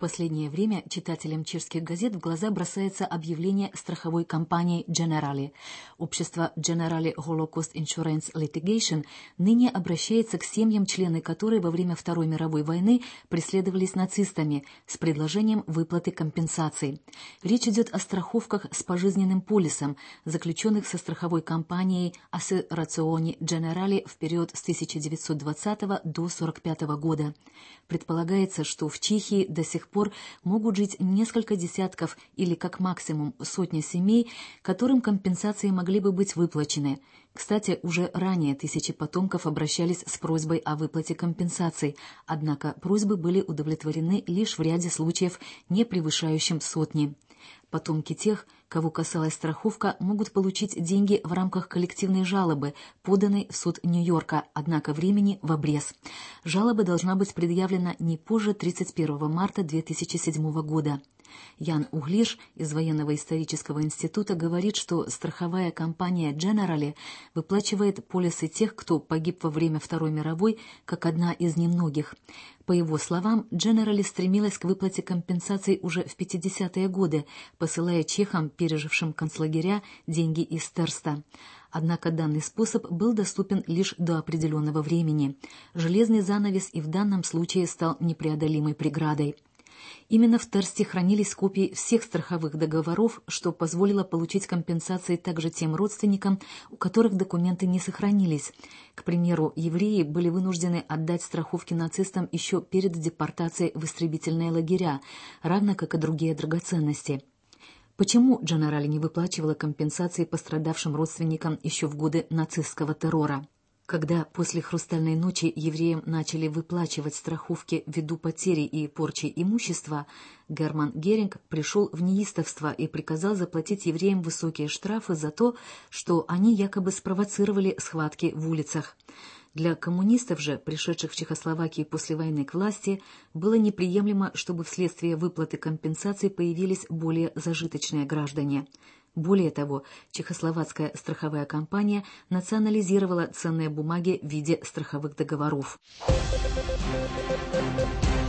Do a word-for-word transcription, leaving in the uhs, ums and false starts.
последнее время читателям чешских газет в глаза бросается объявление страховой компании Generali. Общество Generali Holocaust Insurance Litigation ныне обращается к семьям, члены которой во время Второй мировой войны преследовались нацистами, с предложением выплаты компенсаций. Речь идет о страховках с пожизненным полисом, заключенных со страховой компанией Assicurazioni Generali в период с тысяча девятьсот двадцатого до сорок пятого года. Предполагается, что в Чехии до сих пор могут жить несколько десятков или как максимум сотня семей, которым компенсации могли бы быть выплачены. Кстати, уже ранее тысячи потомков обращались с просьбой о выплате компенсаций, однако просьбы были удовлетворены лишь в ряде случаев, не превышающим сотни. Потомки тех, кого касалась страховка, могут получить деньги в рамках коллективной жалобы, поданной в суд Нью-Йорка, однако времени в обрез. Жалоба должна быть предъявлена не позже тридцать первого марта две тысячи седьмого года. Ян Углиш из Военного исторического института говорит, что страховая компания Generali выплачивает полисы тех, кто погиб во время Второй мировой, как одна из немногих. По его словам, Generali стремилась к выплате компенсаций уже в пятидесятые годы, посылая чехам, пережившим концлагеря, деньги из Терста. Однако данный способ был доступен лишь до определенного времени. Железный занавес и в данном случае стал непреодолимой преградой. Именно в Терсте хранились копии всех страховых договоров, что позволило получить компенсации также тем родственникам, у которых документы не сохранились. К примеру, евреи были вынуждены отдать страховки нацистам еще перед депортацией в истребительные лагеря, равно как и другие драгоценности. Почему Generali не выплачивала компенсации пострадавшим родственникам еще в годы нацистского террора? Когда после «Хрустальной ночи» евреям начали выплачивать страховки ввиду потери и порчи имущества, Герман Геринг пришел в неистовство и приказал заплатить евреям высокие штрафы за то, что они якобы спровоцировали схватки в улицах. Для коммунистов же, пришедших в Чехословакии после войны к власти, было неприемлемо, чтобы вследствие выплаты компенсаций появились более зажиточные граждане. Более того, чехословацкая страховая компания национализировала ценные бумаги в виде страховых договоров.